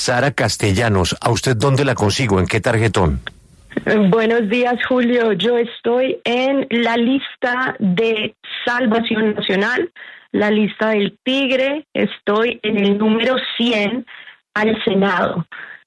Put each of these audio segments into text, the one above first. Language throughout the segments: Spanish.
Sara Castellanos, ¿a usted dónde la consigo? ¿En qué tarjetón? Buenos días, Julio. Yo estoy en la lista de Salvación Nacional, la lista del Tigre. Estoy en el número 100 al Senado.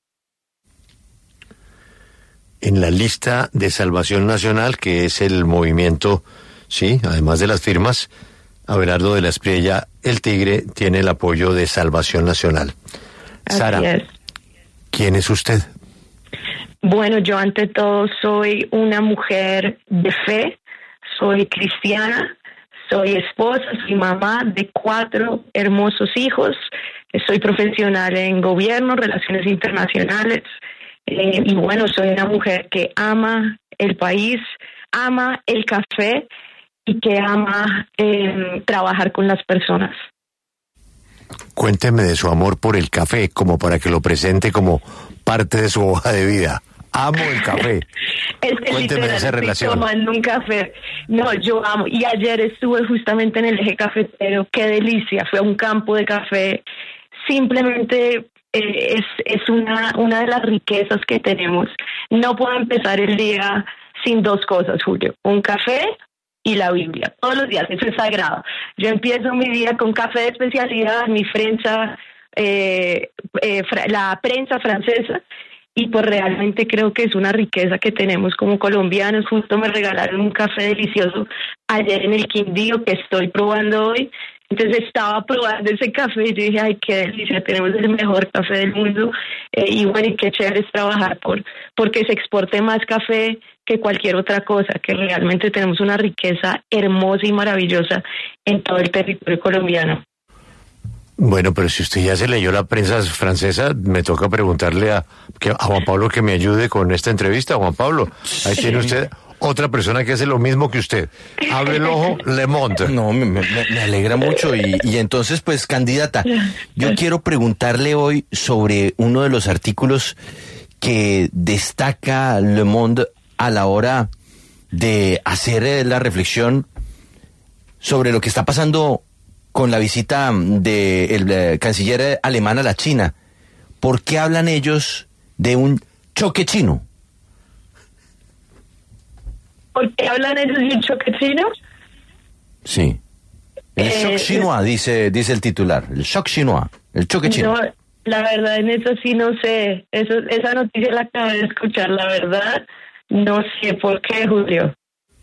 En la lista de Salvación Nacional, que es el movimiento, sí, además de las firmas, Abelardo de la Espriella, el Tigre, tiene el apoyo de Salvación Nacional. Sara, ¿quién es usted? Bueno, yo ante todo soy una mujer de fe, soy cristiana, soy esposa, soy mamá de 4 hermosos hijos, soy profesional en gobierno, relaciones internacionales, y bueno, soy una mujer que ama el país, ama el café y que ama trabajar con las personas. Cuénteme de su amor por el café, como para que lo presente como parte de su hoja de vida. Amo el café. Cuénteme de esa relación. Estoy tomando un café. No, yo amo. Y ayer estuve justamente en el eje cafetero. Qué delicia. Fue a un campo de café. Simplemente es una de las riquezas que tenemos. No puedo empezar el día sin 2 cosas, Julio. Un café y la Biblia. Todos los días. Eso es sagrado. Yo empiezo mi día con café de especialidad, mi prensa, la prensa francesa. Y pues realmente creo que es una riqueza que tenemos como colombianos. Justo me regalaron un café delicioso ayer en el Quindío que estoy probando hoy. Entonces estaba probando ese café y yo dije, ay, qué delicia, tenemos el mejor café del mundo. Y bueno, y qué chévere es trabajar porque se exporte más café que cualquier otra cosa, que realmente tenemos una riqueza hermosa y maravillosa en todo el territorio colombiano. Bueno, pero si usted ya se leyó la prensa francesa, me toca preguntarle a Juan Pablo que me ayude con esta entrevista. Juan Pablo, ahí tiene usted otra persona que hace lo mismo que usted. Abre el ojo, Le Monde. No, me alegra mucho. Y entonces, pues, candidata, yo quiero preguntarle hoy sobre uno de los artículos que destaca Le Monde a la hora de hacer la reflexión sobre lo que está pasando con la visita del canciller alemán a la China. ¿Por qué hablan ellos de un choque chino? ¿Por qué hablan ellos de un choque chino? Sí. El choc chinois, dice el titular. El choc chinois, el choque chino. No, la verdad en eso sí no sé. Esa noticia la acabo de escuchar, la verdad. No sé por qué, Julio.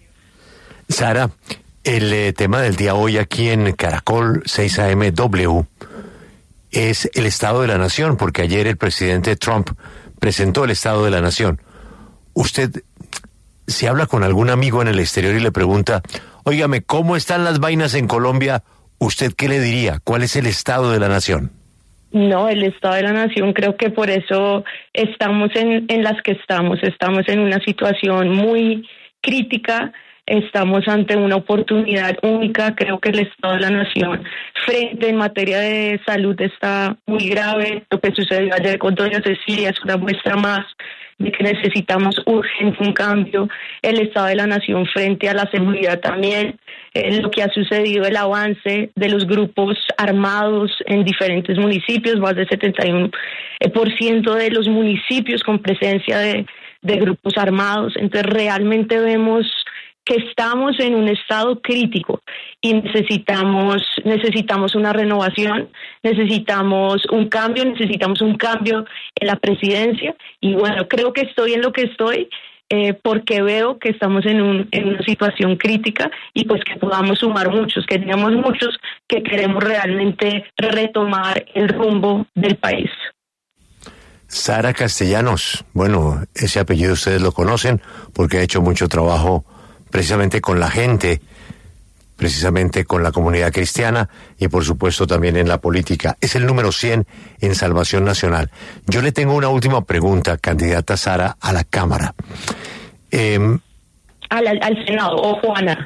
Sara, el tema del día hoy aquí en Caracol 6am es el Estado de la Nación, porque ayer el presidente Trump presentó el Estado de la Nación. Usted, si habla con algún amigo en el exterior y le pregunta, óigame, ¿cómo están las vainas en Colombia? ¿Usted qué le diría? ¿Cuál es el Estado de la Nación? No, el Estado de la Nación, creo que por eso estamos en las que estamos. Estamos en una situación muy crítica. Estamos ante una oportunidad única. Creo que el Estado de la Nación frente en materia de salud está muy grave. Lo que sucedió ayer con doña Cecilia es una muestra más de que necesitamos urgente un cambio. El Estado de la Nación frente a la seguridad también. Lo que ha sucedido, el avance de los grupos armados en diferentes municipios, más del 71% de los municipios con presencia de grupos armados. Entonces realmente vemos que estamos en un estado crítico y necesitamos una renovación, necesitamos un cambio en la presidencia. Y bueno, creo que estoy en lo que estoy porque veo que estamos en una situación crítica y pues que podamos sumar muchos, que tenemos muchos que queremos realmente retomar el rumbo del país. Sara Castellanos, bueno, ese apellido ustedes lo conocen porque ha hecho mucho trabajo precisamente con la gente, precisamente con la comunidad cristiana y por supuesto también en la política. Es el número 100 en Salvación Nacional. Yo le tengo una última pregunta, candidata Sara, a la Cámara. Al Senado, o Juana.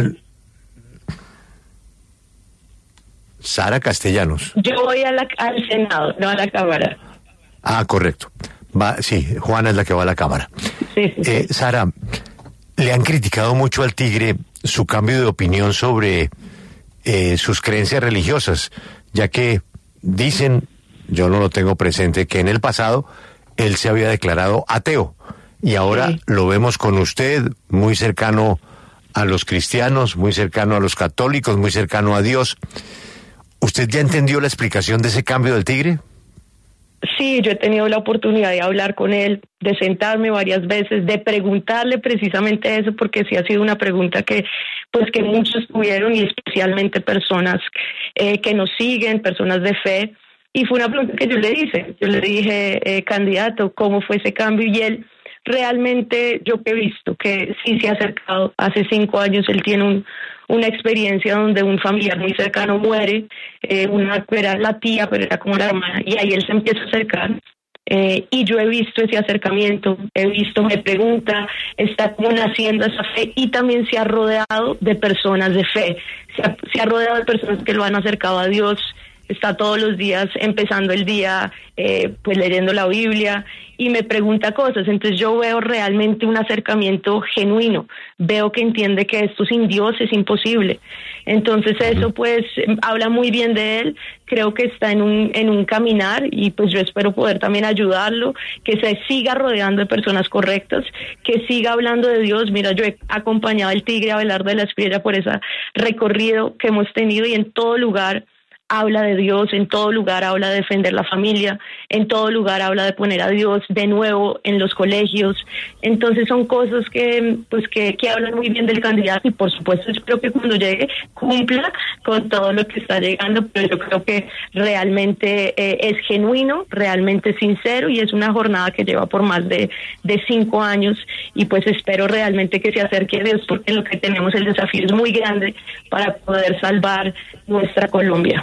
Sara Castellanos. Yo voy al Senado, no a la Cámara. Ah, correcto. Sí, Juana es la que va a la Cámara. Sí. Sara, le han criticado mucho al Tigre su cambio de opinión sobre sus creencias religiosas, ya que dicen yo no lo tengo presente, que en el pasado él se había declarado ateo. Y ahora Sí. lo vemos con usted, muy cercano a los cristianos, muy cercano a los católicos, muy cercano a Dios. ¿Usted ya entendió la explicación de ese cambio del tigre? Sí, yo he tenido la oportunidad de hablar con él, de sentarme varias veces, de preguntarle precisamente eso, porque sí ha sido una pregunta que muchos tuvieron, y especialmente personas que nos siguen, personas de fe. Y fue una pregunta que yo le hice. Yo le dije, candidato, ¿cómo fue ese cambio? Y él realmente, yo he visto que sí se ha acercado. Hace 5 años él tiene una experiencia donde un familiar muy cercano muere, era la tía, pero era como la hermana, y ahí él se empieza a acercar. Y yo he visto ese acercamiento, me pregunta, está como naciendo esa fe, y también se ha rodeado de personas de fe, se ha rodeado de personas que lo han acercado a Dios. Está todos los días empezando el día pues leyendo la Biblia, y me pregunta cosas. Entonces yo veo realmente un acercamiento genuino, veo que entiende que esto sin Dios es imposible. Entonces eso pues habla muy bien de él. Creo que está en un caminar, y pues yo espero poder también ayudarlo, que se siga rodeando de personas correctas, que siga hablando de Dios. Mira, yo he acompañado al Tigre Abelardo de la Espriella por ese recorrido que hemos tenido, y en todo lugar habla de Dios, en todo lugar habla de defender la familia, en todo lugar habla de poner a Dios de nuevo en los colegios. Entonces son cosas que hablan muy bien del candidato, y por supuesto yo creo que cuando llegue cumpla con todo lo que está llegando, pero yo creo que realmente es genuino, realmente sincero, y es una jornada que lleva por más de 5 años, y pues espero realmente que se acerque a Dios, porque lo que tenemos, el desafío es muy grande para poder salvar nuestra Colombia.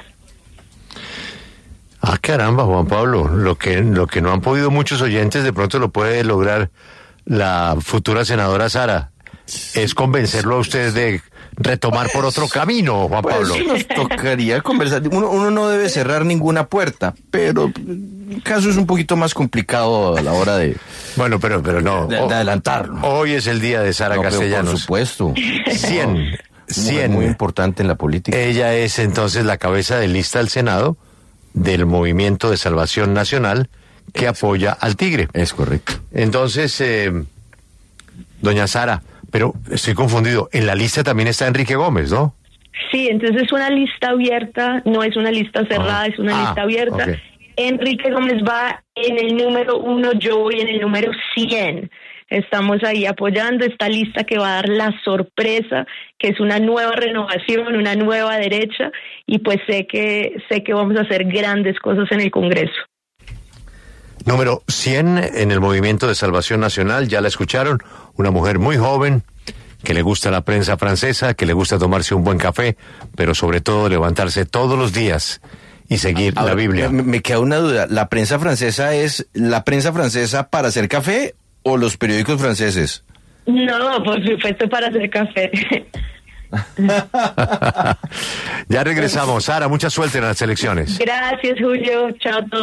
Ah, caramba, Juan Pablo, lo que no han podido muchos oyentes, de pronto lo puede lograr la futura senadora Sara. Es convencerlo a usted de retomar por otro camino, Juan Pablo. Nos tocaría conversar. Uno no debe cerrar ninguna puerta, pero el caso es un poquito más complicado a la hora de... Bueno, pero no. De adelantarlo. Hoy es el día de Sara Castellanos. Por supuesto. 100. Muy importante en la política. Ella es entonces la cabeza de lista al Senado del Movimiento de Salvación Nacional, que apoya al Tigre. Es correcto. Entonces, doña Sara, pero estoy confundido, en la lista también está Enrique Gómez, ¿no? Sí, entonces es una lista abierta, no es una lista cerrada, es una lista abierta. Okay. Enrique Gómez va en el número 1, yo voy en el número 100. Estamos ahí apoyando esta lista que va a dar la sorpresa, que es una nueva renovación, una nueva derecha, y pues sé que vamos a hacer grandes cosas en el Congreso. Número 100 en el Movimiento de Salvación Nacional, ya la escucharon, una mujer muy joven, que le gusta la prensa francesa, que le gusta tomarse un buen café, pero sobre todo levantarse todos los días y seguir la Biblia. Me queda una duda, ¿la prensa francesa es la prensa francesa para hacer café o los periódicos franceses? No, por supuesto, para hacer café. Ya regresamos. Sara, mucha suerte en las elecciones. Gracias, Julio. Chao a todos.